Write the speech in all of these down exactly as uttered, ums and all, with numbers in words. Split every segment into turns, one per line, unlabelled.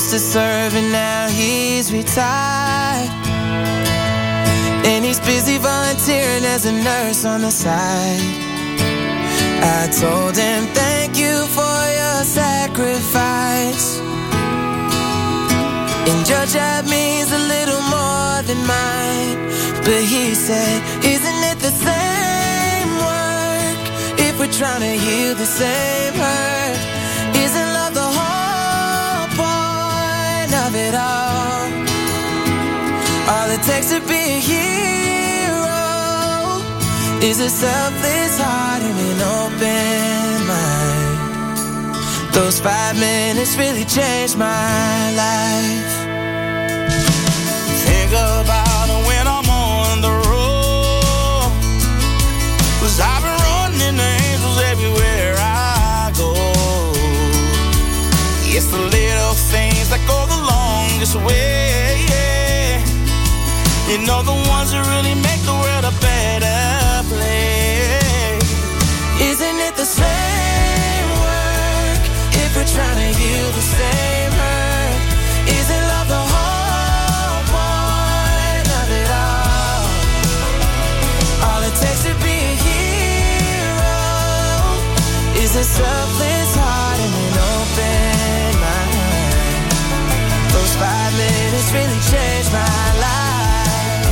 used to serve and now he's retired. And he's busy volunteering as a nurse on the side. I told him thank you for your sacrifice. And your job means a little more than mine. But he said, isn't it the same work if we're trying to heal the same hurt? Isn't love the whole point of it all? All it takes to be a hero is a selfless heart and an open mind. Those five minutes really changed my life.
Think about it when I'm on the road, 'cause I've been running into angels everywhere I go. It's the little things that go the longest way, yeah. You know, the ones that really make the world a better place.
Isn't it the same work if we're trying to heal the same hurt? Isn't love the whole point of it all? All it takes to be a hero is a selfless heart and an open mind. Those five minutes really changed my life.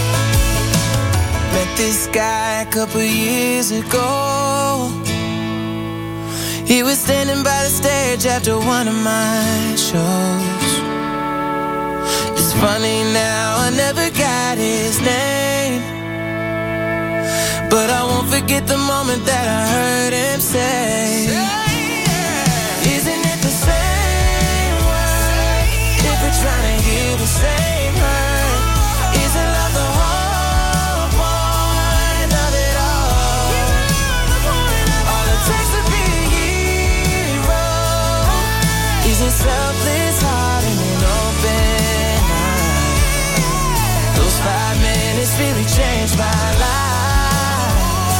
Met this guy a couple years ago. He was standing by the stage after one of my shows. It's funny now, I never got his name, but I won't forget the moment that I heard him say, isn't it the same word if we're trying to heal the same hurt? Isn't love the whole point of it all? All it takes to be is a selfless heart and an open mind. Those five minutes really changed my life.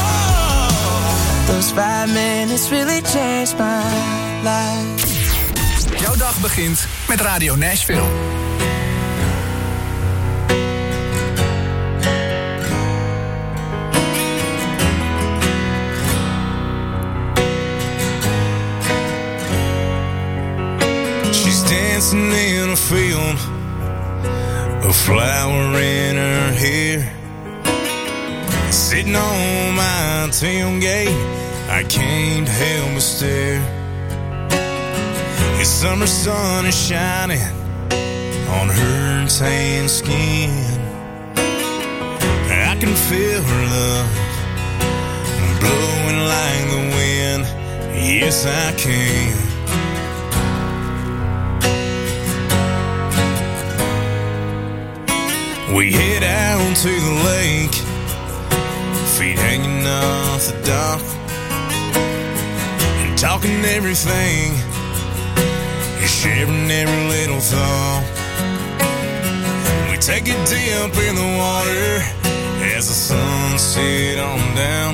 Those five minutes really changed my life.
Jouw dag begint met Radio Nashville.
Dancing in a field, a flower in her hair. Sitting on my tailgate, I can't help but stare. The summer sun is shining on her tan skin. I can feel her love blowing like the wind. Yes, I can. We head out to the lake, feet hanging off the dock, and talking everything, and sharing every little thought. We take a dip in the water as the sun set on down.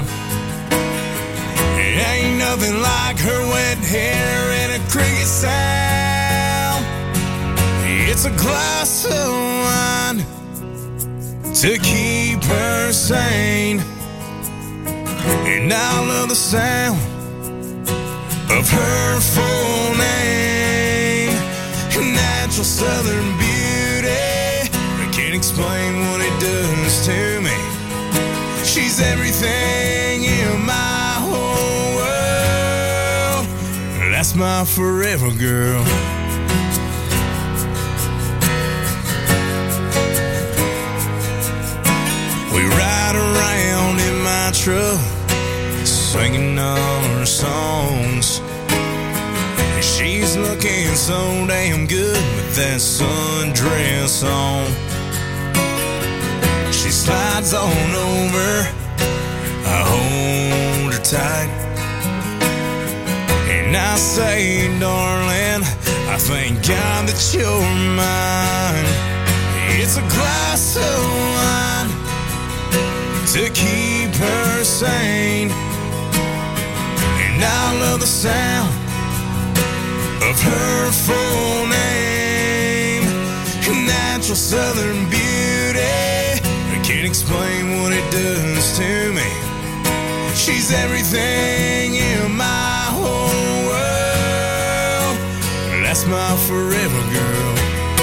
It ain't nothing like her wet hair and a cricket sound. It's a glass of wine to keep her sane, and I love the sound of her full name. Natural southern beauty, I can't explain what it does to me. She's everything in my whole world. That's my forever girl. Truck, singing all her songs. And she's looking so damn good with that sundress on. She slides on over, I hold her tight, and I say, darling, I thank God that you're mine. It's a glass of wine to keep her sane, and I love the sound of her full name. natural southern beauty. I can't explain what it does to me. She's everything in my whole world. That's my forever girl.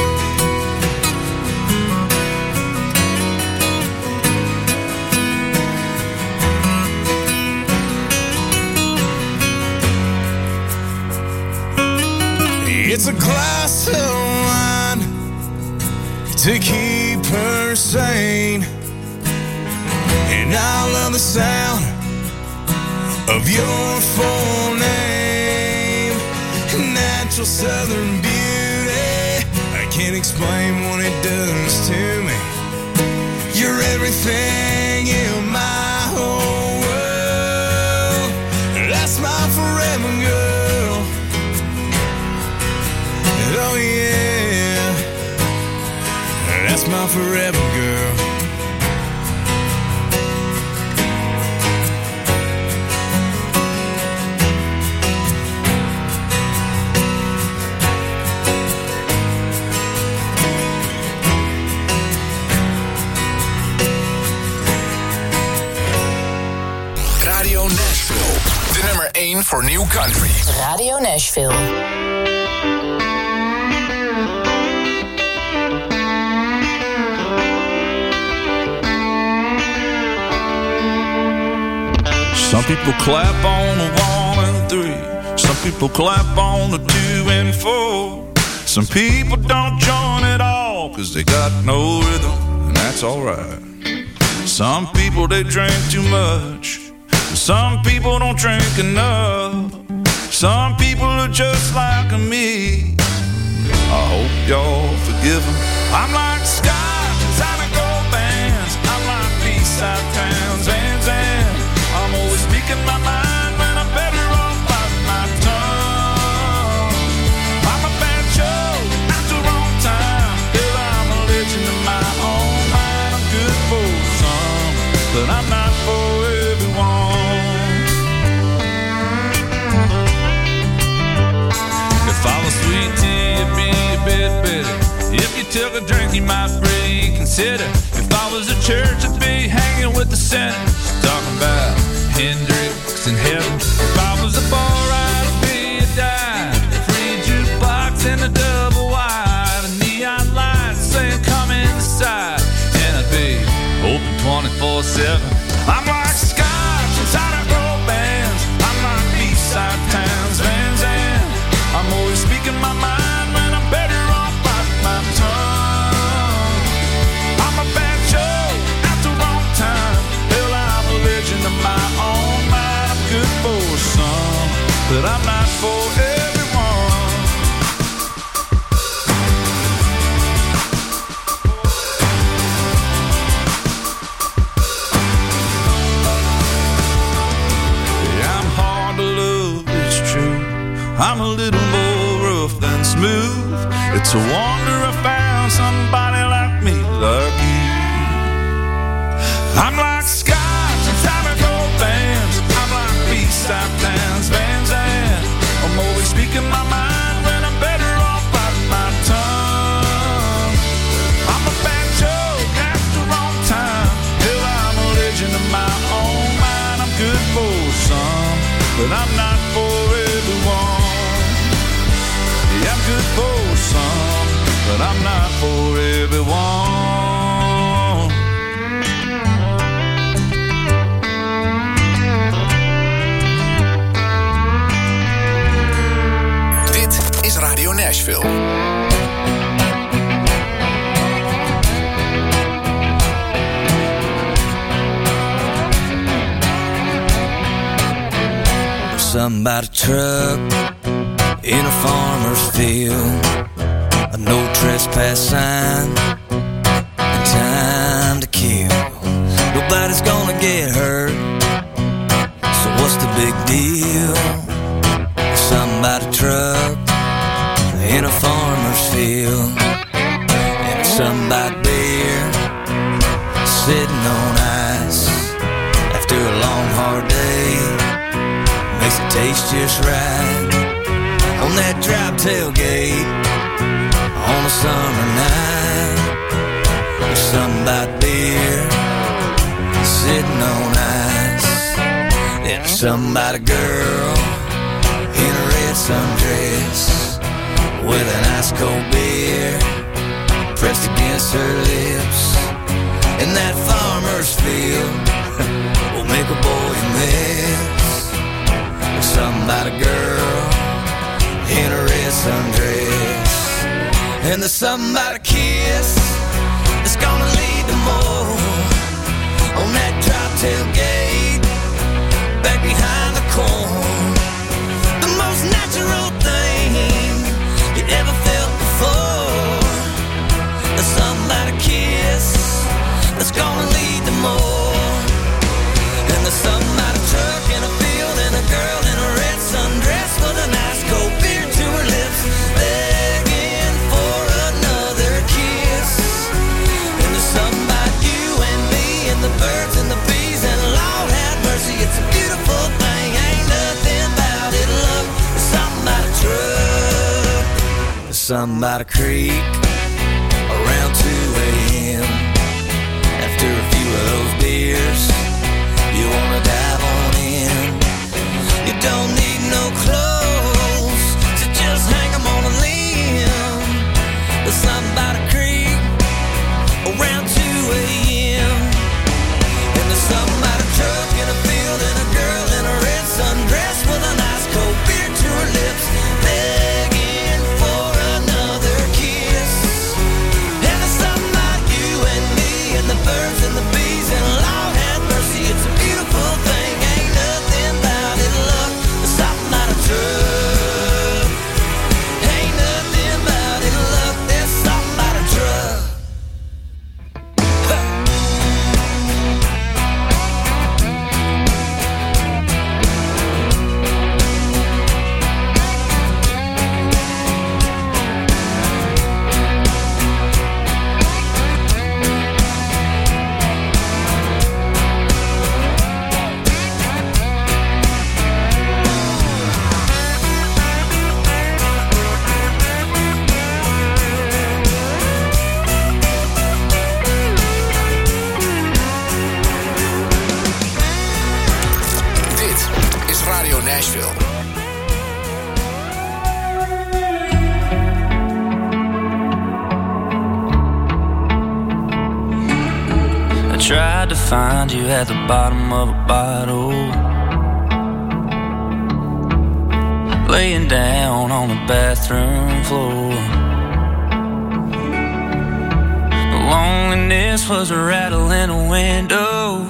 It's a glass of wine to keep her sane, and I love the sound of your full name. Natural southern beauty, I can't explain what it does to me. You're everything in my whole world. That's my forever girl. Oh yeah, that's my forever girl.
Radio Nashville, de nummer één voor New Country.
Radio Nashville.
Some people clap on the one and three. Some people clap on the two and four. Some people don't join at all, cause they got no rhythm, and that's alright. Some people, they drink too much. Some people don't drink enough. Some people are just like me. I hope y'all forgive them. I'm like Scott, Zydeco bands. I'm like P-side towns, Van Zandt. I'm always speaking my mind when I'm better off biting my tongue. I'm a bad show at the wrong time. Hell, I'm a legend in my own mind. I'm good for some, but I'm not for everyone. If I was sweet tea, it'd be a bit bitter. If you took a drink, you might reconsider. If I was a church, I'd be hanging with the sinners, talking about Hendrix in heaven. If I was a bar, I'd be a dime. Free jukebox and a double wide. A neon light saying come inside. And I'd be open twenty-four seven. I'm like Scotch inside of roll bands. I'm like B-side towns, Van Zandt. I'm always speaking my mind when I'm better off biting my tongue. I'm a bad show at the wrong time. Hell, I'm a legend of my own mind. I'm good for some, but I'm not for everyone. Yeah, I'm hard to love, it's true. I'm a little more rough than smooth. It's a wonder I found somebody like me, like you. I'm like Scotch and Zydeco bands. I'm like B-side towns, Van Zandt. I'm always speaking my mind when I'm better off biting my tongue. I'm a bad joke at the wrong time. Hell, I'm a legend of my own mind. I'm good for some, but I'm not for everyone. Yeah, I'm good for some, but I'm not for everyone.
Dit is Radio Nashville.
Something about a truck in a farmer's field, a no trespass sign, and time to kill. Nobody's gonna get hurt, so what's the big deal? Something about a truck in a farmer's field, and something about beer sitting on ice after a long hard day. Makes it taste just right on that drop tailgate on a summer night. about beer, sitting on ice. And there's something about a girl in a red sundress with an ice cold beer pressed against her lips. In that farmer's field will make a boy miss. There's something about a girl in a red sundress, and there's something about a kiss that's gonna lead to more on that drop tailgate back behind the corn. The most natural thing you ever felt before. There's something about a kiss that's gonna lead to more. And there's something about a truck in a field and a girl in a red sundress with an ice cold beer to her lips, begging for another kiss. And there's something about you and me and the birds and the bees, and Lord have mercy, it's a beautiful thing. Ain't nothing about it, love. There's something about a truck. There's something about a creek around two a.m. After a few of those beers, you wanna dive on in. You don't need no clothes to just hang them on a limb. There's something about a creek around two a.m. And there's something about a truck in a field and a girl in a red sundress with an ice cold beer to her lips, begging for another kiss. And there's something about you and me and the birds and the bees, and Lord have mercy, it's a beautiful thing. Ain't nothing about it, love. There's something about a truck. Ain't nothing about it, love. There's something about a truck.
Dit is Radio Nashville.
I tried to find you at the bottom of a bottle, laying down on the bathroom floor. The loneliness was a rattle in a window.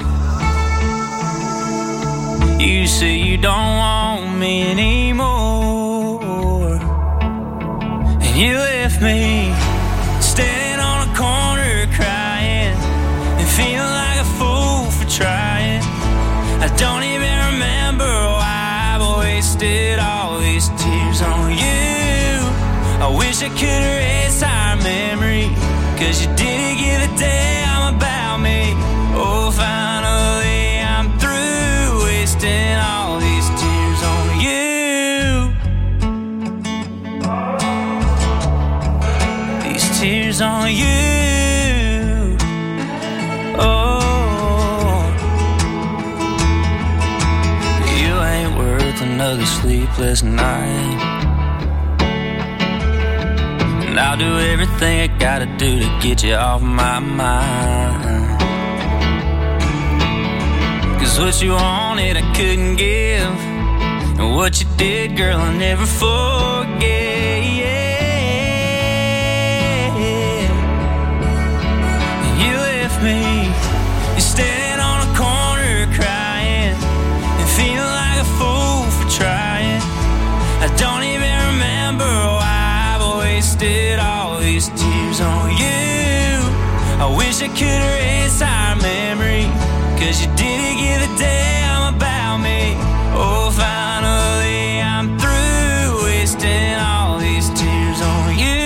You say you don't want me anymore, and you left me standing on a corner crying and feeling like a fool for trying. I don't even remember why I wasted all these tears on you. I wish I could erase our memory, 'cause you didn't give a damn about me. Oh, finally I'm through wasting all these tears on you. These tears on you. Oh, you ain't worth another sleepless night, and I'll do everything I gotta do to get you off my mind. 'Cause what you wanted I couldn't give, and what you did, girl, I'll never forget. And you left me, you're standing on a corner crying and feeling like a fool for trying. I don't even remember why I wasted all these tears on you. I wish I could erase our memory, 'cause you didn't give a damn about me. Oh, finally I'm through wasting all these tears on you.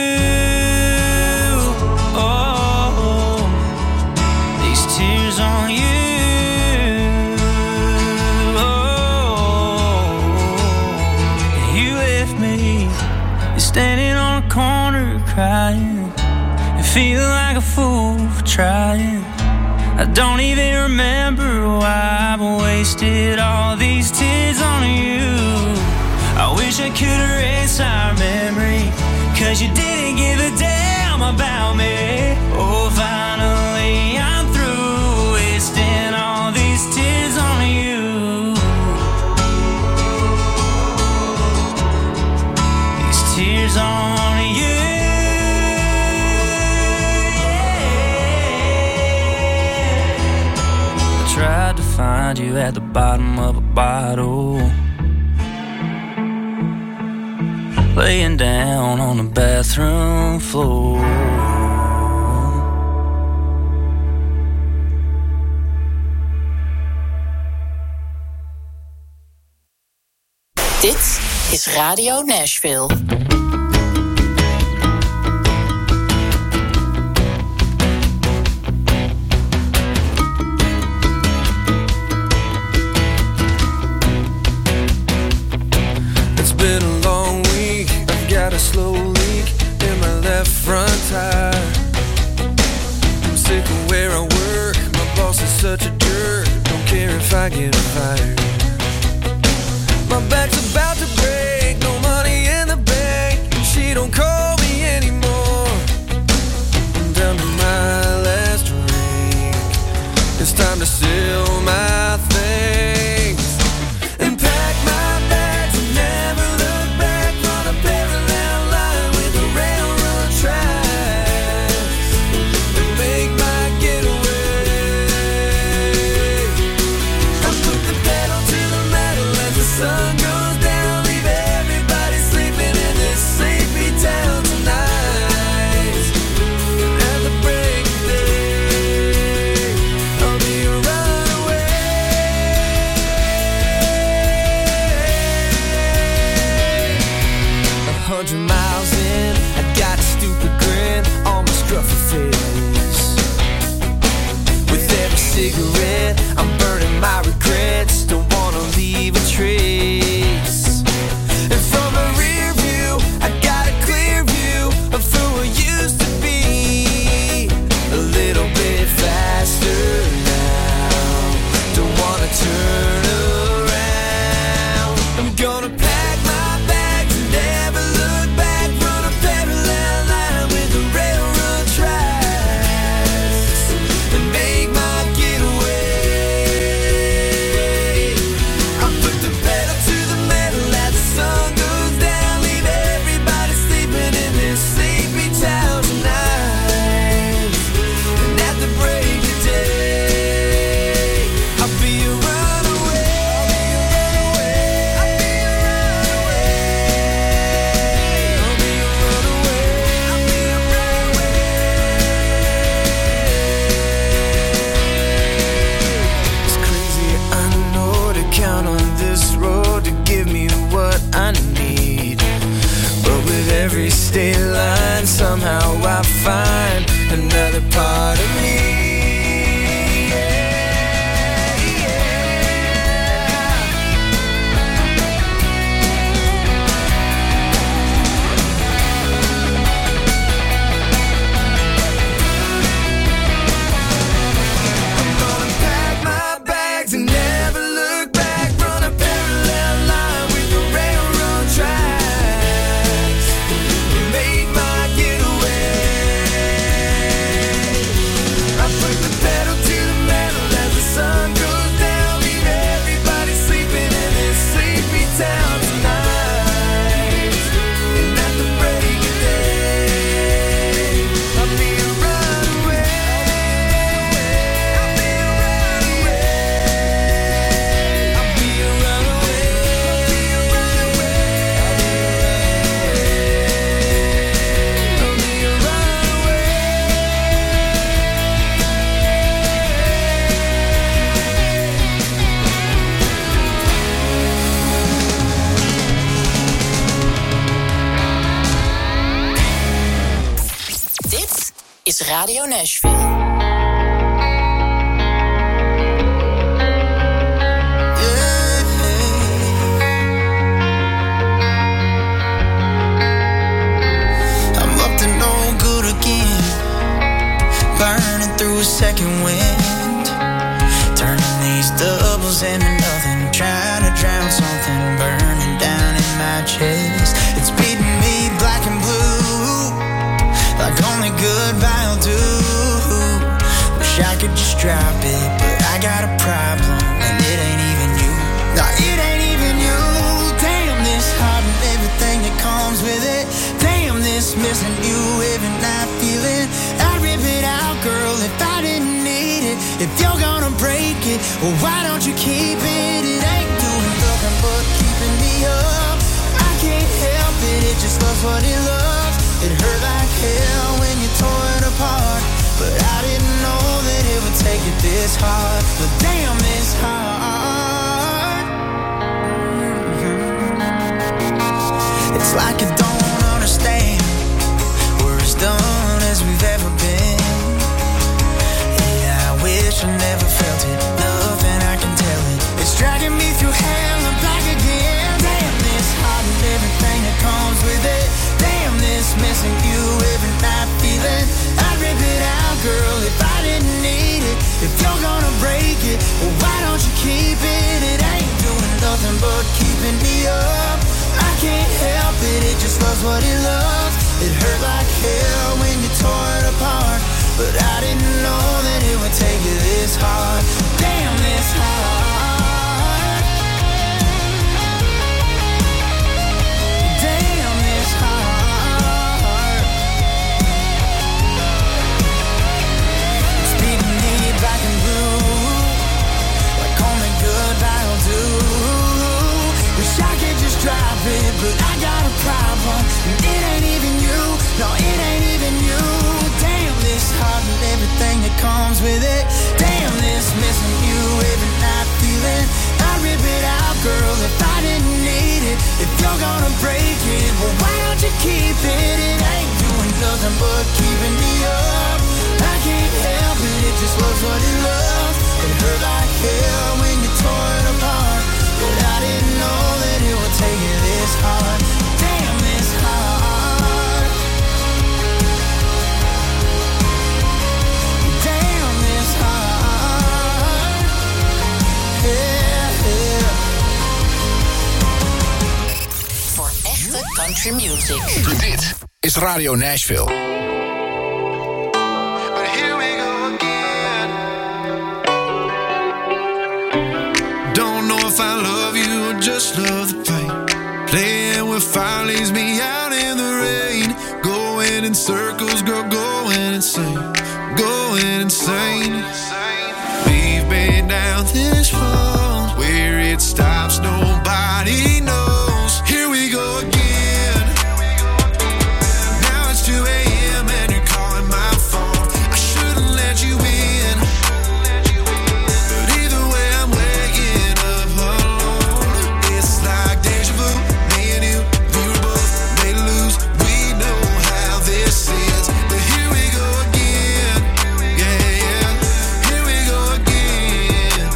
Oh, these tears on you. Oh, you left me, you're standing on a corner crying and feel like a fool for trying. I don't even remember why I wasted all these tears on you. I wish I could erase our memory, 'cause you didn't give a damn about me. Oh, finally I'm through wasting all these tears on you. These tears on you. Tried to find you at the bottom of a bottle, laying down on the bathroom floor.
Dit is Radio Nashville.
Been a long week, I've got a slow leak in my left front tire. I'm sick of where I work, my boss is such a jerk, don't care if I get fired. My back's about to break, no money in the bank, she don't call me anymore. I'm down to my last drink, it's time to sell my things and pack my bags and never look back. On a parallel line with the railroad tracks and make my getaway. I put the pedal to the metal as the sun goes down, leave everybody sleeping in this sleepy town tonight. And at the break of day, I'll be a runaway. A hundred miles in, I got a stupid grin on my scruffy face. With every cigarette, I'm burning my regrets, don't wanna leave a trace. And from a rear view, I got a clear view of who I used to be. A little bit faster now, don't wanna turn around. I'm gonna pack my bags and never look back. Run a parallel line with the railroad tracks and make my getaway. I put the pedal to the metal as the sun goes down, leave everybody sleeping in this sleepy town tonight. And at the break of day, I'll be a runaway. I'll be a runaway. I'll be a runaway. I'll be a runaway. It's crazy, I know, to count on this road to give me what I need. But with every state line, somehow I find another part of me. Yeah, yeah. I'm gonna pack my bags and never look back. Run a parallel line with the railroad tracks. Make my getaway. I put the pedal to the metal as the sun goes down, leave everybody sleeping in this sleepy town tonight. And at the break of day, I'll be a runaway. I'll be a runaway. I'll be a runaway. I'll be a runaway. I'll be a runaway.
Dit is Radio Nashville.
I'm up to no good again. second wind, turning these doubles into nothing, trying to drown something burning down in my chest. It's beating me black and blue, like only goodbye will do. Wish I could just drop it, but I got a problem, and it ain't even you. No, it ain't even you. Damn, this heart and everything that comes with it. Damn, this missing you every night feeling. I'd rip it out, girl, if I didn't need it. If you're gonna break it, well, why don't you keep it? It ain't doing nothing but keeping me up. I can't help it, it just loves what it loves. It hurt like hell when you tore it apart, but I didn't know that it would take it this hard. But damn, it's hard. Mm-hmm. It's like you don't understand. We're as done as we've ever been. Yeah, I wish I never felt it. Nothing I can tell it. It's dragging me through hell and back again. Damn, this heart and everything that comes with it. Damn, this missing you every night feeling. I'd rip it out, girl, if I didn't need it. If you're gonna break it, well, why don't you keep it? It ain't doing nothing but keeping me up. I can't help it, it just loves what it loves. It hurt like hell when you tore it apart, but I didn't know that it would take it this hard. Damn, this hard. Damn, this hard. It's beating me black and blue, like only goodbye will do. Wish I could just drop it, but I got a problem, and it ain't even you. No, it ain't even you. Damn, this heart and everything that comes with it. Damn, this missing you every night feeling. I'd rip it out, girl, if I didn't need it. If you're gonna break it, well, why don't you keep it? It ain't doing nothing but keeping me up. I can't help it, it just loves what it loves. It hurt like hell when you tore it apart, but I didn't know that it would take it this hard. Damn, this hard. Damn, this hard. Yeah, yeah.
Voor echte country music.
Dit is Radio Nashville.
But here we go again. Don't know if I love you or just love the pain. Playing with fire leaves me out in the rain. Going in circles, girl, going insane. Going insane. We've been down this road where it stops, nobody knows. Here we go again. Now it's two a.m. and you're calling my phone. I shouldn't let you in, but either way I'm waking up alone. It's like deja vu. Me and you, we were both made to lose. We know how this ends, but here we go again. Yeah, yeah, here we go again.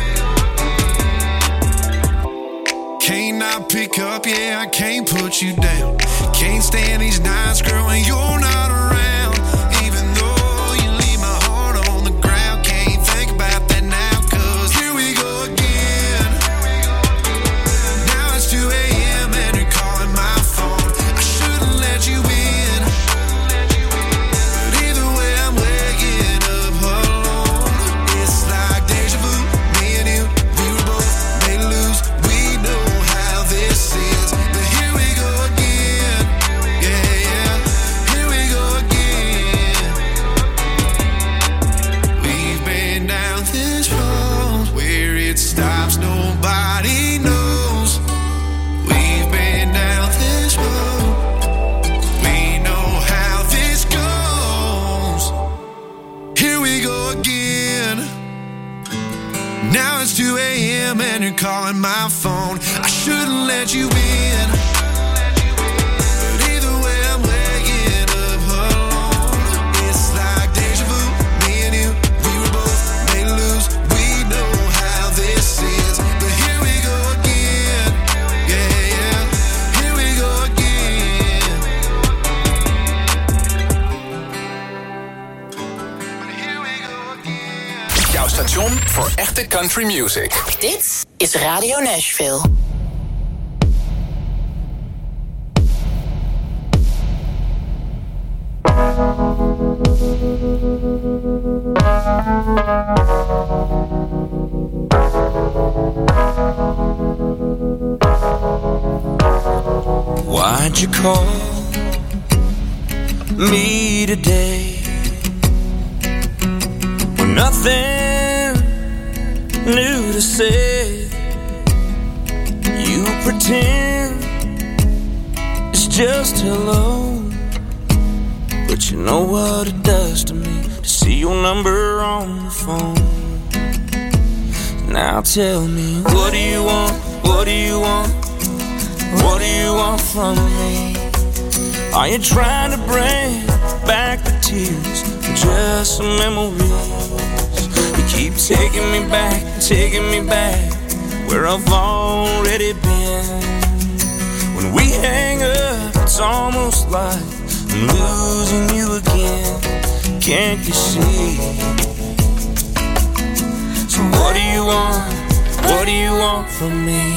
Can't not pick up, yeah, I can't put you down. Can't stand these nights, girl, when you're not around. Even though you leave my heart on the ground, can't think about that now, 'cause here we go again. Now it's two a.m. and you're calling my phone. I shouldn't let you in, but either way I'm waking up alone. It's like deja vu. Me and you, we were both made to lose. We know how this ends, but here we go again. Yeah, yeah, here we go again. We've been down this road where it stops, nobody knows. We've been down this road, we know how this goes. Here we go again. Now it's two a.m. and you're calling my phone. I shouldn't let you in, but either way I'm waking up alone. It's like deja vu. Me and you, we were both made to lose. We know how this ends, but here we go again. Yeah, yeah, here we go again. But here we go again.
station voor echte country music.
Dit is Radio Nashville.
Why'd you call me today? With nothing new to say. You pretend it's just hello, but you know what it does to me to see your number on the phone. Now tell me, what do you want? What do you want? What do you want from me? Are you trying to bring back the tears or just some memories? You keep taking me back, taking me back where I've already been. When we hang up, it's almost like I'm losing you again. Can't you see? So what do you want? What do you want from me?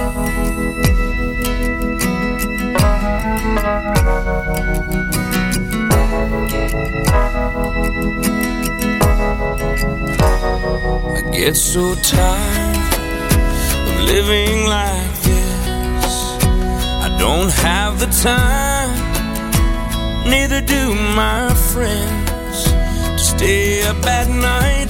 I get so tired of living like this. I don't have the time, neither do my friends, to stay up at night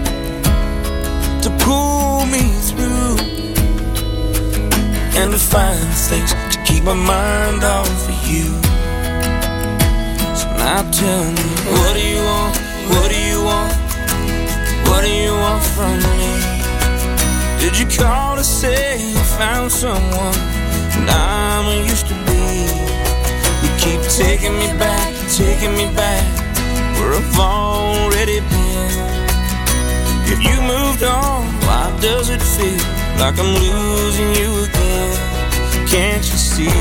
to pull me through and to find things to keep my mind off of you. So now tell me, what do you want? What do you want? What do you want from me? Did you call to say you found someone and I'm used to be? You keep taking me back, taking me back where I've already been. If you moved on, why does it feel like I'm losing you again? Can't you see?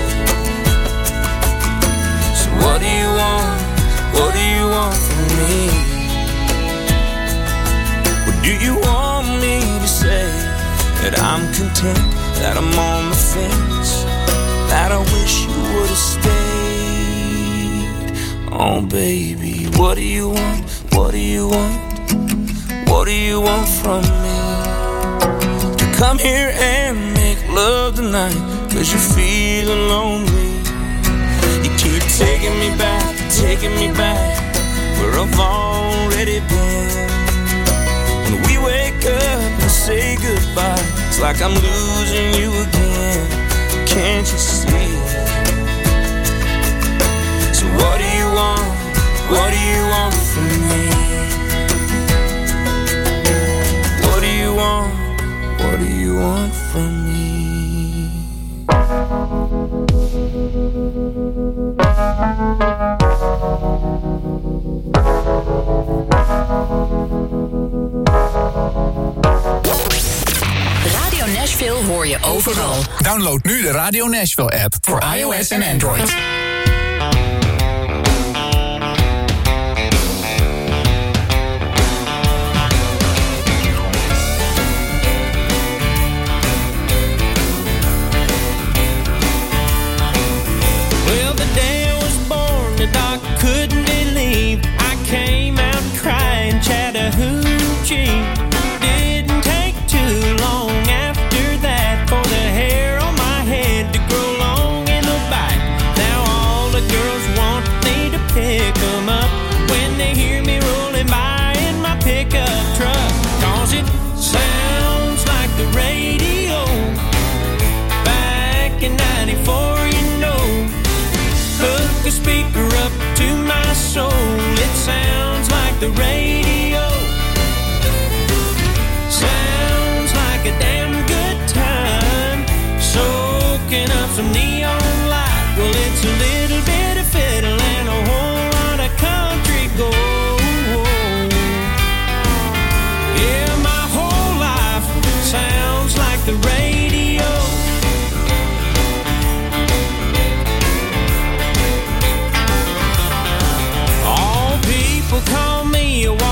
So what do you want? What do you want from me? Or do you want me to say that I'm content, that I'm on the fence, that I wish you would have stayed? Oh baby, what do you want? What do you want? What do you want from me? To come here and make love tonight, cause you're feeling lonely. You keep taking me back, taking me back where I've already been. When we wake up and say goodbye, it's like I'm losing you again. Can't you see? So what do you want? What do you want from me? What do you want? What do you want from me?
Radio Nashville hoor je overal.
Download nu de Radio Nashville app voor iOS en Android.
Couldn't believe I came out crying Chattahoochee. Didn't take too long after that for the hair on my head to grow long in the back. Now all the girls want me to pick them up when they hear me rolling by in my pickup truck. Cause it sounds like the radio back in ninety-four, you know. Hook a speaker up to my soul, it sounds like the radio. Sounds like a damn good time, soaking up some neon light. Well, it's a little bit of fiddle and a whole lot of country gold. Yeah, my whole life sounds like the radio. Call me a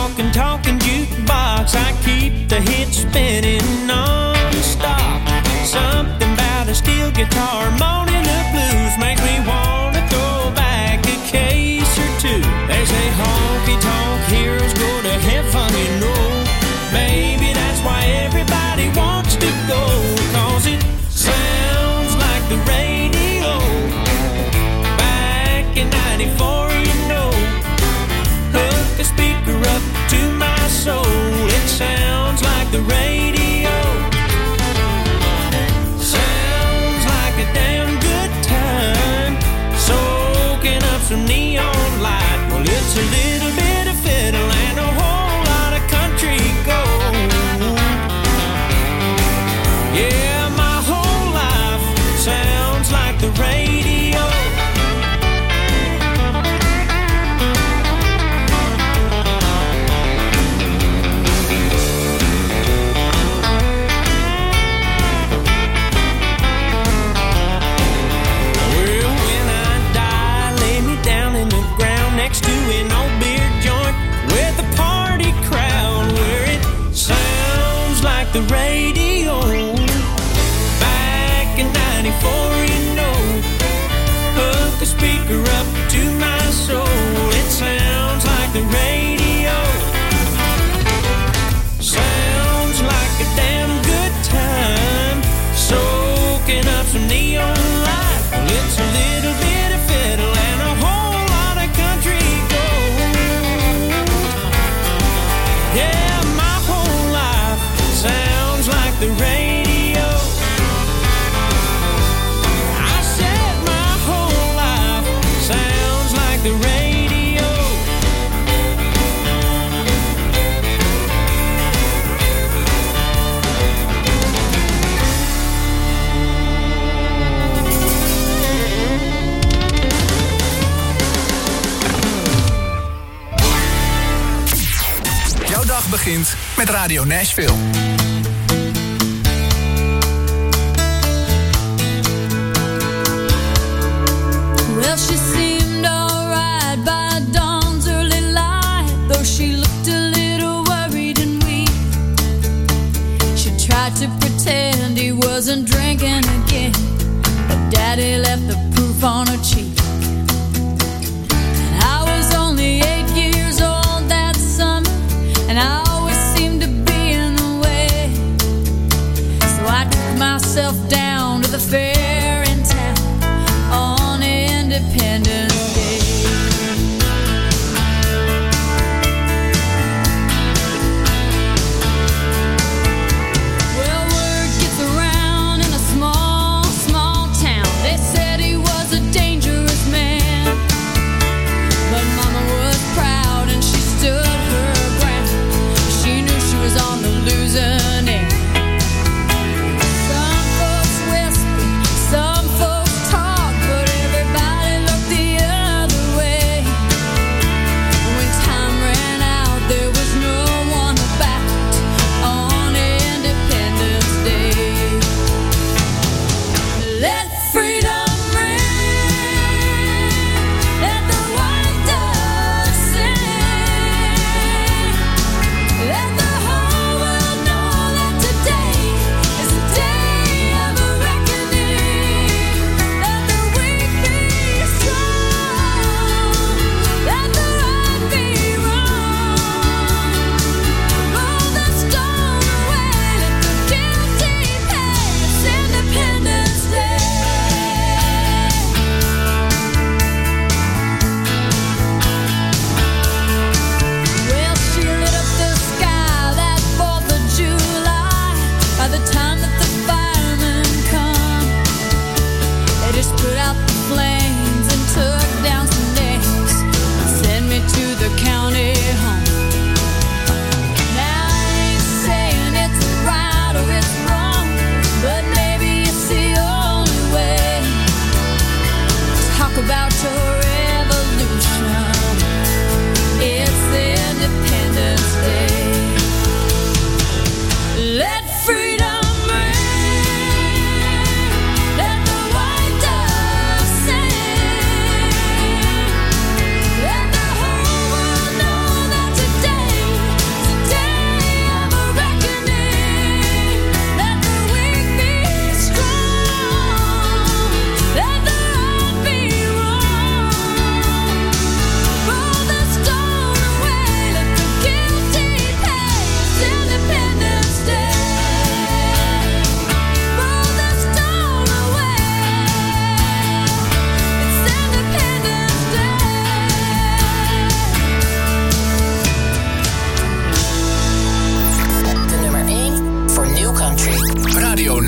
gets spinning non-stop. Something about a steel guitar moaning the blues makes me wanna throw back a case or two. They say honky-tonk heroes go to heaven, you know. Maybe that's why everybody wants to go, 'cause it sounds like the radio. Back in ninety-four, you know. Hook a speaker up to my soul. It sounds like the radio. Sounds like a damn good time. Soaking up some neon light. Well, it's a little bit of fiddle and a whole lot of country gold. Yeah, my whole life sounds like the radio. Well, when I die, lay me down in the ground next to an old beer joint with a party crowd where it sounds like the radio. Back in ninety-four, you know. Hook a speaker up to my soul. It sounds like the radio. Sounds like a damn good time. Soaking up some neon light. Well, it's a little bit of fiddle and a whole lot of country gold. Yeah, my whole life sounds like the radio. I said my whole life sounds like the radio.
Jouw dag begint met Radio Nashville.
Well, she seemed alright by dawn's early light, though she looked a little worried and weak. She tried to pretend he wasn't drinking again, but Daddy left the proof on her cheek. And I was only eight years old that summer, and I always seemed to be in the way. So I took myself down to the fair in town on Independence Day. Well, word gets around in a small, small town. They said he was a danger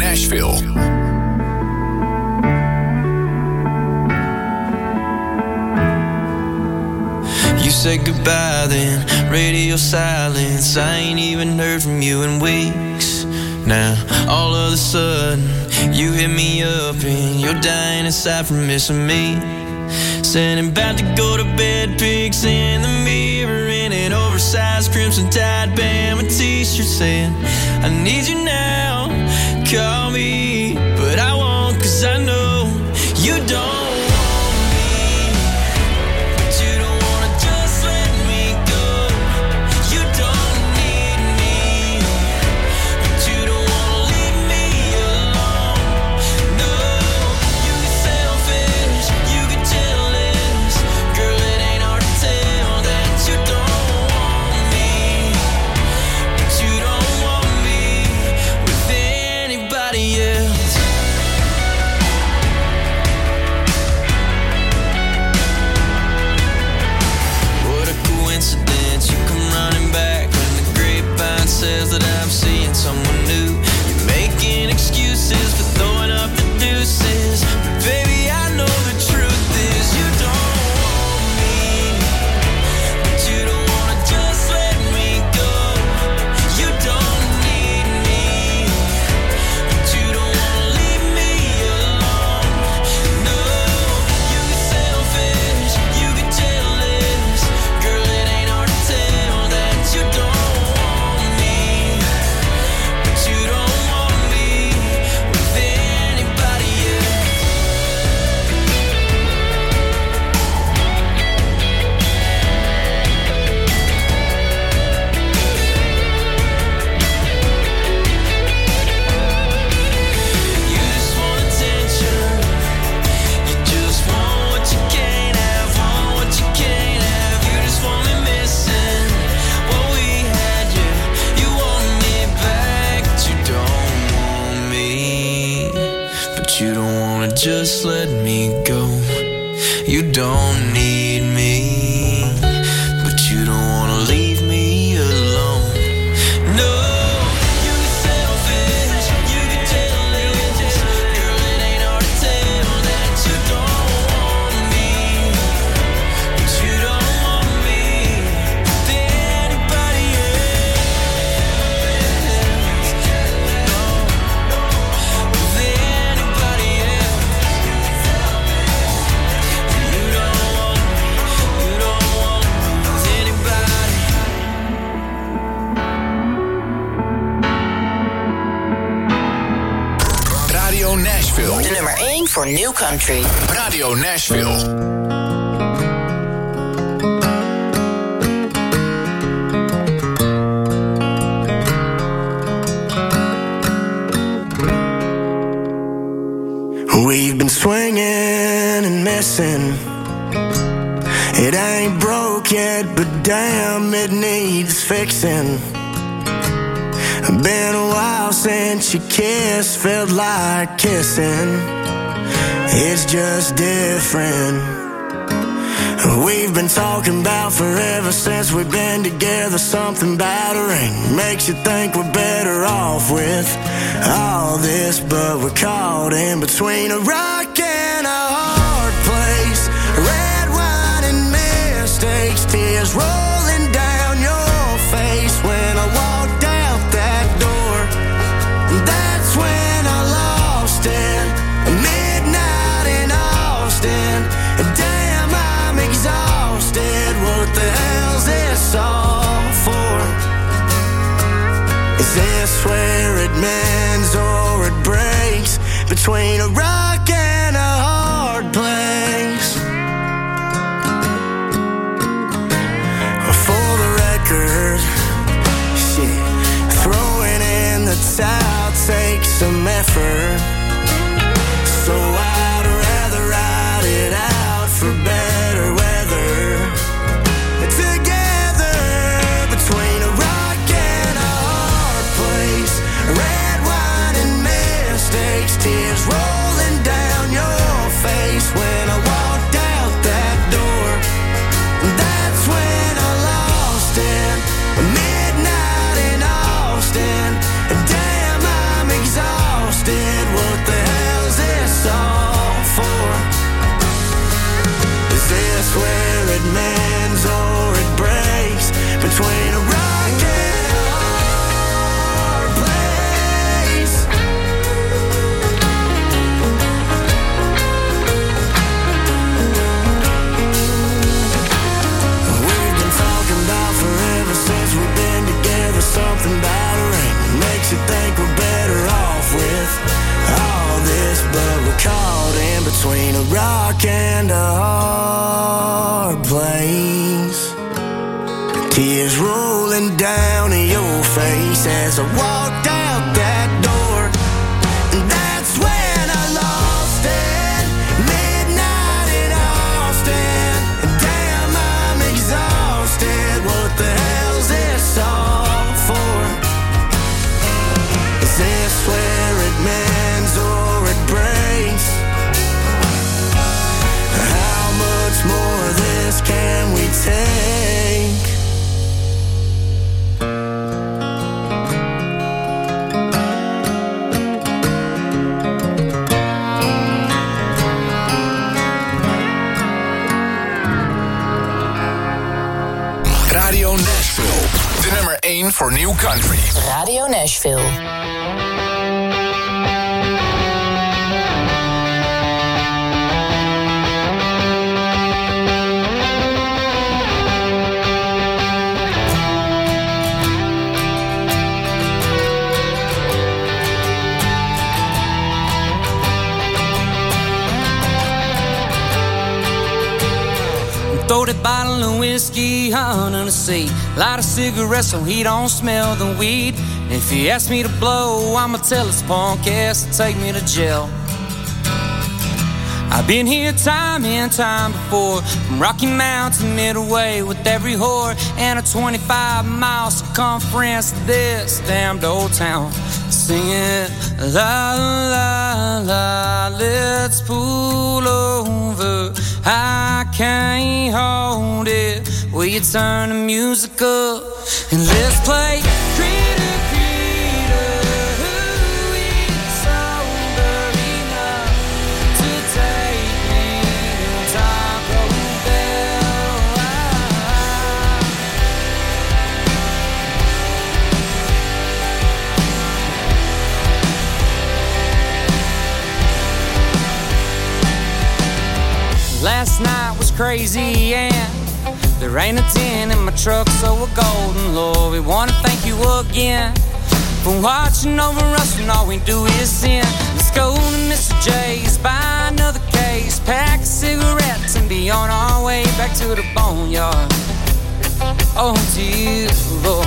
Nashville.
You said goodbye then, radio silence. I ain't even heard from you in weeks. Now, all of a sudden, you hit me up and you're dying inside from missing me. Said I'm about to go to bed, pics in the mirror in an oversized crimson tide Bama t-shirt saying, I need you now, call me, but I won't cause I know you don't. Says that I'm seeing someone new. You're making excuses for throwing up the deuces, but baby, I know the truth is you don't want me, but you don't wanna just let me go. You don't need me, but you don't wanna leave me alone. No, you get selfish, you get jealous, girl, it ain't hard to tell that you don't. Just let me go. You don't need me, but you don't wanna leave me alone. No, you get selfish, you get jealous, girl, it ain't hard to tell that you don't want me, but you don't want me with anybody else. No, with anybody else.
Nashville.
De nummer één voor New Country.
Radio Nashville.
We've been swinging and missing. It ain't broke yet, but damn, it needs fixing. Been a while since you kissed, felt like kissing. It's just different. We've been talking about forever since we've been together. Something about a ring makes you think we're better off with all this, but we're caught in between a rock and a hard place. Red wine and mistakes, tears rolling down your face when I walked out that door. That's when I lost it. Midnight in Austin. Damn, I'm exhausted. What the hell's this all for? Is this where it mends or it breaks? Between a rock and a hard place. For the record, shit, throwing in the towel takes some effort. So I'd rather ride it out for better weather. Together between a rock and a hard place. Red wine and mistakes, tears rolling tears rolling down your face as I walked out that door. And that's when I lost it. Midnight in Austin. And damn, I'm exhausted. What the hell's this all for? Is this where it mends or it breaks? How much more of this can we take?
Radio Nashville, de nummer één voor New Country.
Radio Nashville.
Throw that bottle of whiskey under the seat. Light a cigarette so he don't smell the weed. And if he asks me to blow, I'ma tell his punk ass to take me to jail. I've been here time and time before, from Rocky Mountain to Midway, with every whore and a twenty-five mile circumference of this damned old town. Singing la la la, let's pull over. I can't hold it. Will you turn the music up and let's play Creeder, Creeder, who is sober enough to take me to Taco Bell? Last night was crazy and there ain't a tin in my truck, so we're golden, Lord. We wanna thank you again for watching over us when all we do is sin. Let's go to Mister J's, buy another case, pack of cigarettes, and be on our way back to the boneyard. Oh dear Lord.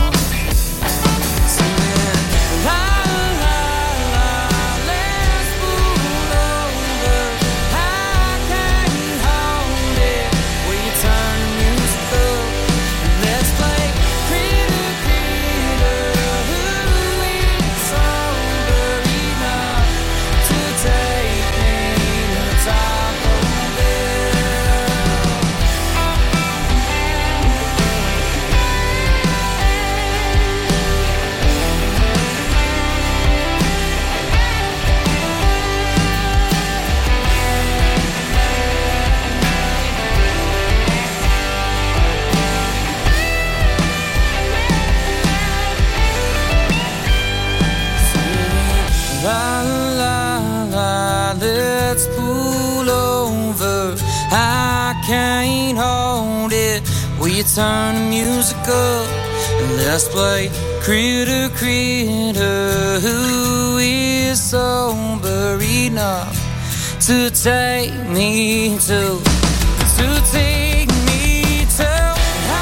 Can't hold it. Will you turn the music up and let's play Critter, Critter, who is sober enough to take me to, to take me to.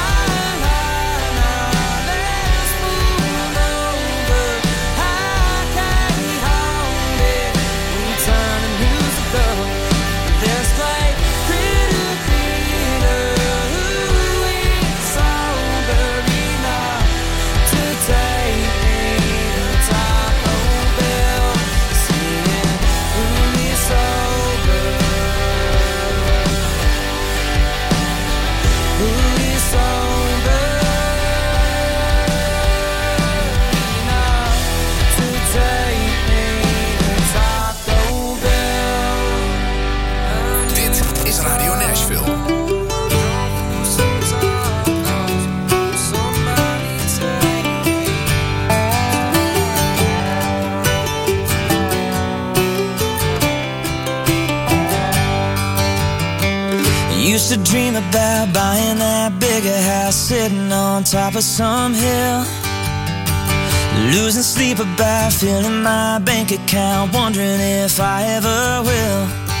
Used to dream about buying that bigger house, sitting on top of some hill, losing sleep about filling my bank account, wondering if I ever will.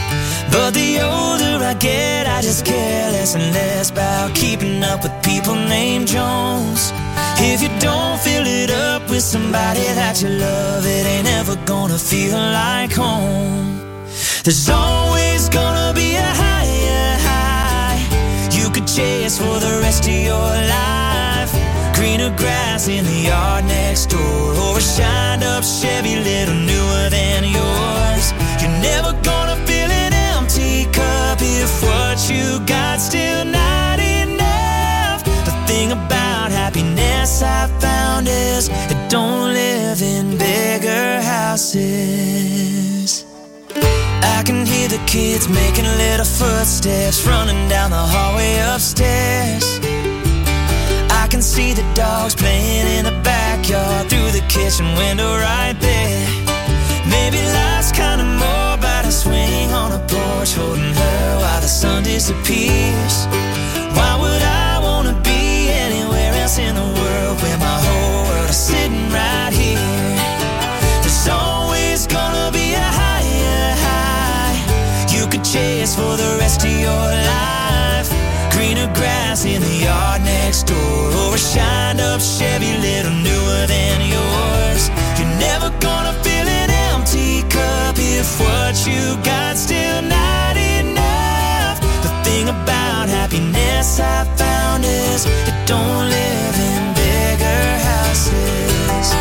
But the older I get, I just care less and less about keeping up with people named Jones. If you don't fill it up with somebody that you love, it ain't ever gonna feel like home. There's always gonna be a higher high you could chase for the rest of your life. Greener grass in the yard next door, or a shined up Chevy little newer than yours. You're never gonna fill an empty cup if what you got still not enough. The thing about happiness I found is it don't live in bigger houses. I can hear the kids making little footsteps running down the hallway upstairs. I can see the dogs playing in the backyard through the kitchen window right there. Maybe life's kinda more about a swing on a porch holding her while the sun disappears. Why would I wanna be anywhere else in the world when my whole world is sitting right here? There's always gonna be a higher high you could chase for the rest of your life. Greener grass in the yard next door, or a shined up Chevy little newer than yours. You're never gonna fill an empty cup if what you got still not enough. The thing about happiness I found is it don't live in bigger houses.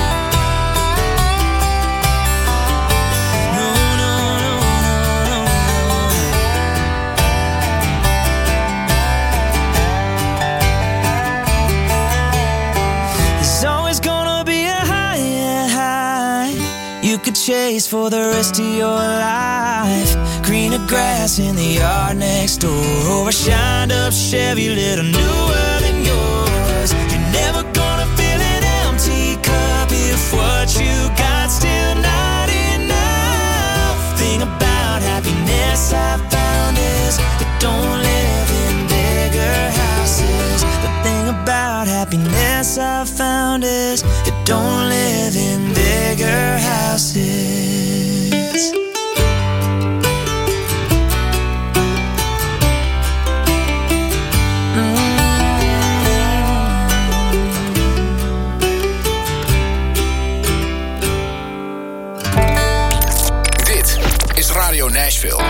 You could chase for the rest of your life. Greener grass in the yard next door, or a shined up Chevy little newer than yours. You're never gonna fill an empty cup if what you got still not enough. Thing about happiness I found is it don't live in bigger houses. The thing about happiness I found is it don't live in bigger houses.
Dit is Radio Nashville.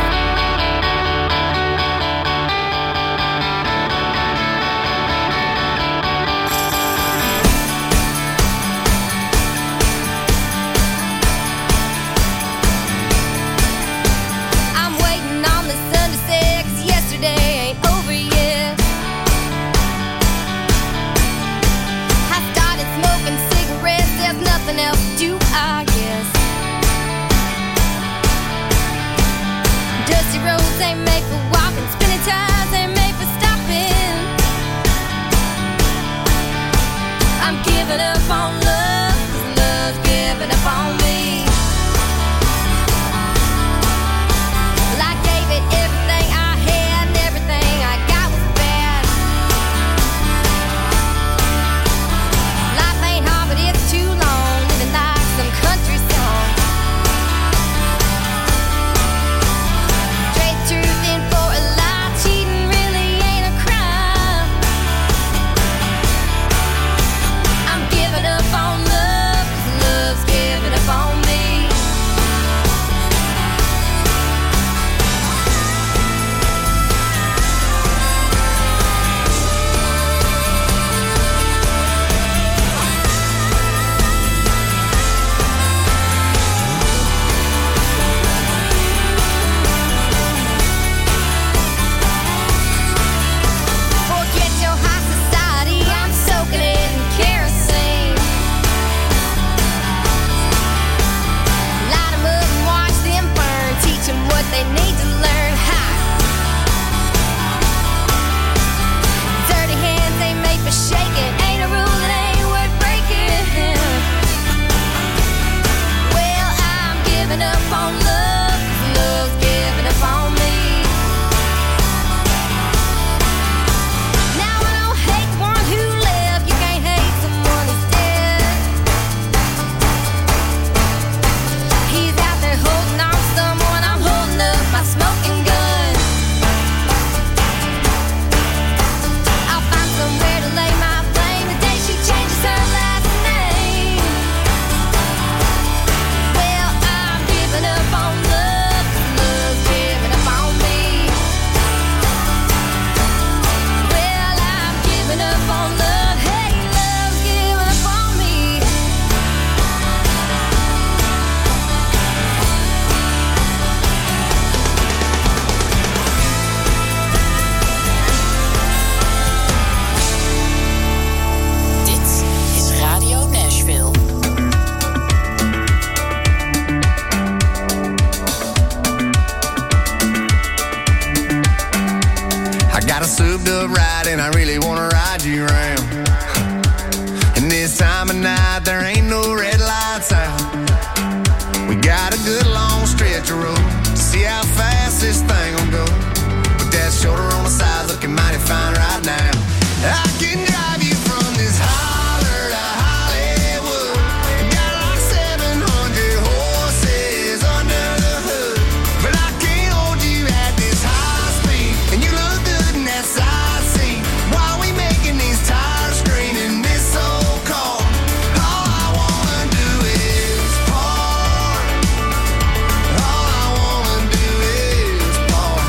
the road to see how fast this thing will go. With that shoulder on the side looking mighty fine right now. I can drive you from this holler to Hollywood. Got like seven hundred horses under the hood. But I can't hold you at this high speed. And you look good in that side seat. While we making these tires scream in this old car. All I wanna do is park. All I wanna do is park.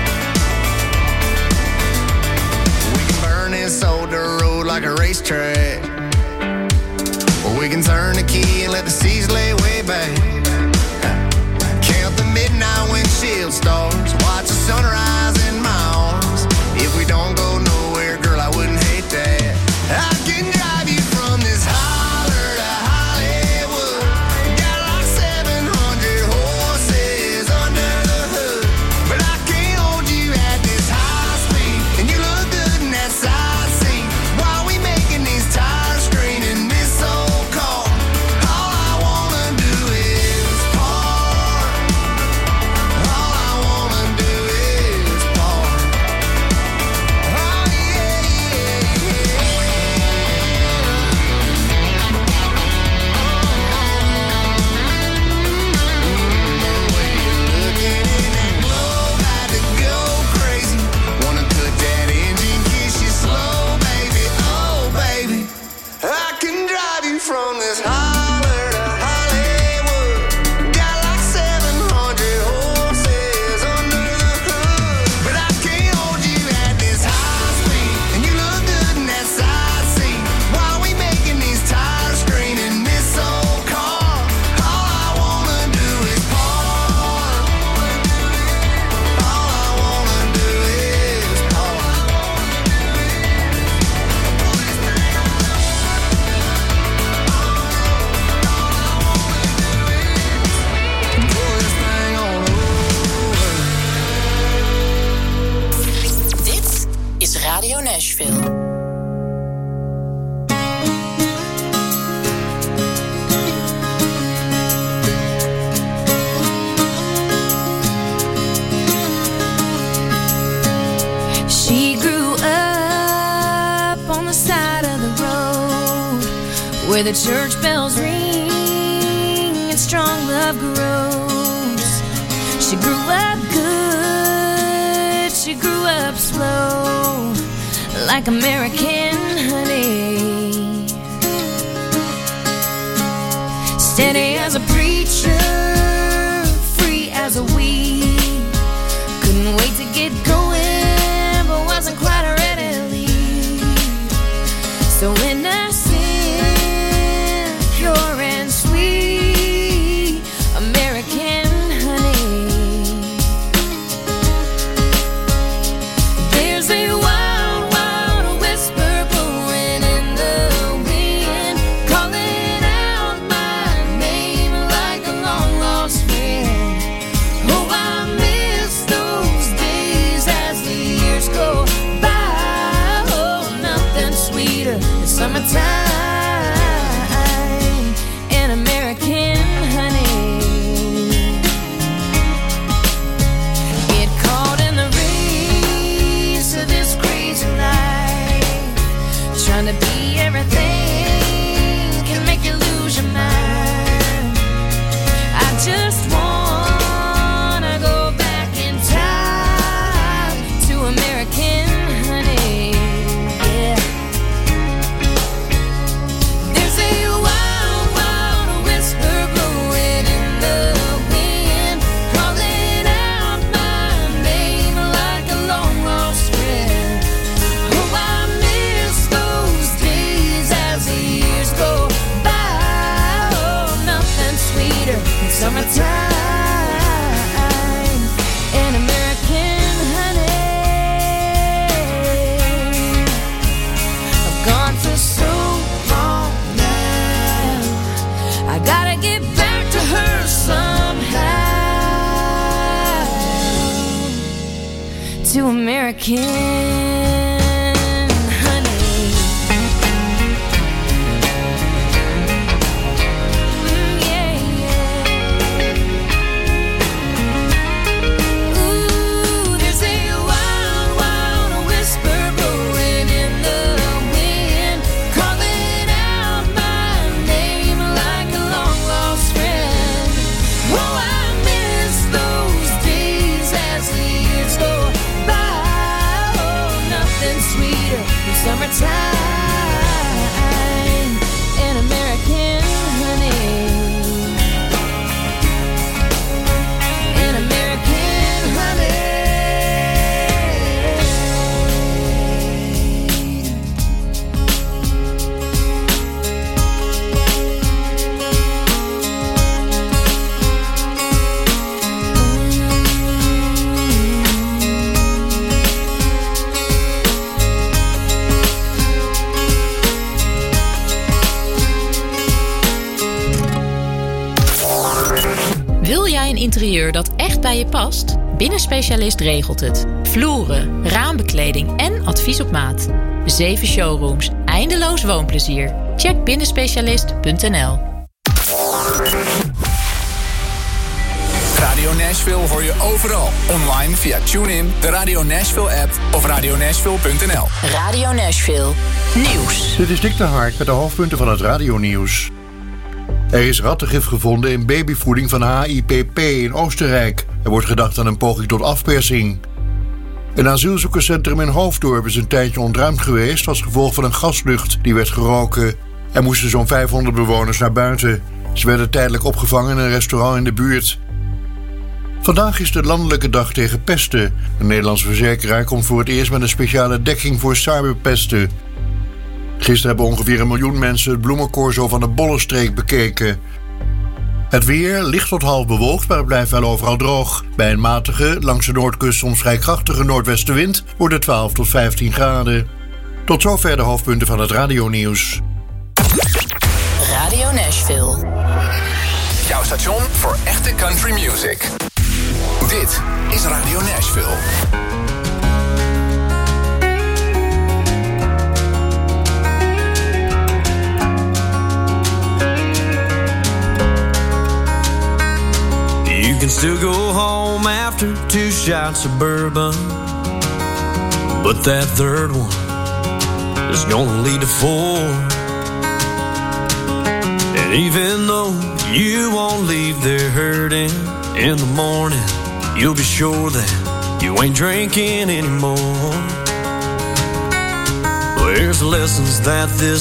We can burn this old dirt road like a racetrack. Or we can turn the key and let the seas lay way back. Count the midnight windshield stars. Watch the sunrise in my arms. If we don't go nowhere, girl, I wouldn't hate that. I can drive you from this holler to Hollywood. Got like seven hundred horses under the hood. But I can't hold you at this high speed. And you look good in that side seat. While we making these tires scream in this old car. All I wanna do is park. All I wanna do is park. Oh yeah, yeah, yeah. Looking in that glow, about to go crazy. Wanna cut that engine, kiss you slow, baby. Oh, baby. I can drive you from this holler to Hollywood. Got like seven hundred horses under the hood. But I can't hold you at this high speed. And you look good in that side seat. While we making these tires scream in this old car. All I wanna do is park. All I wanna do is park. Pull this thing on over.
Dit is Radio Nashville.
She grew up on the side of the road where the church bells ring and strong love grows. She grew up good, she grew up slow, like American honey. Steady as a preacher, free as a weed. Couldn't wait to get going, but wasn't quite ready to leave. So innocent, pure and sweet, American honey. There's a wild, wild whisper blowing in the wind, calling out my name like a long lost friend. Oh, I miss those days as the years go by. Oh, nothing sweeter than summertime and American honey. Get caught in the race of this crazy life, trying to be everything can make you lose your mind. I just wanna go back in time to American honey. Yeah. There's a wild, wild whisper blowing in the wind, calling out my name like a long lost friend. Oh, I miss those days as the years go by. Oh, nothing sweeter than summertime and American honey. I've gone for so long now, I gotta get back to her somehow. To American honey. Mm, yeah, yeah.
interieur dat echt bij je past? Binnenspecialist regelt het. Vloeren, raambekleding en advies op maat. Zeven showrooms, eindeloos woonplezier. Check binnenspecialist punt n l.
Radio Nashville hoor je overal. Online via TuneIn, de Radio Nashville app of radio nashville punt n l.
Radio Nashville. Nieuws.
Dit is Dick de Hark met de hoofdpunten van het radionieuws. Er is rattengif gevonden in babyvoeding van H I P P in Oostenrijk. Er wordt gedacht aan een poging tot afpersing. Een asielzoekerscentrum in Hoofddorp is een tijdje ontruimd geweest als gevolg van een gaslucht die werd geroken. Er moesten zo'n vijfhonderd bewoners naar buiten. Ze werden tijdelijk opgevangen in een restaurant in de buurt. Vandaag is de landelijke dag tegen pesten. Een Nederlandse verzekeraar komt voor het eerst met een speciale dekking voor cyberpesten. Gisteren hebben ongeveer een miljoen mensen het bloemencorso van de Bollenstreek bekeken. Het weer licht tot half bewolkt, maar het blijft wel overal droog. Bij een matige, langs de noordkust soms vrij krachtige noordwestenwind wordt het twaalf tot vijftien graden. Tot zover de hoofdpunten van het radionieuws.
Radio Nashville.
Jouw station voor echte country music. Dit is Radio Nashville.
You can still go home after two shots of bourbon, but that third one is gonna lead to four. And even though you won't leave there hurting in the morning, you'll be sure that you ain't drinking anymore. Well, there's lessons that this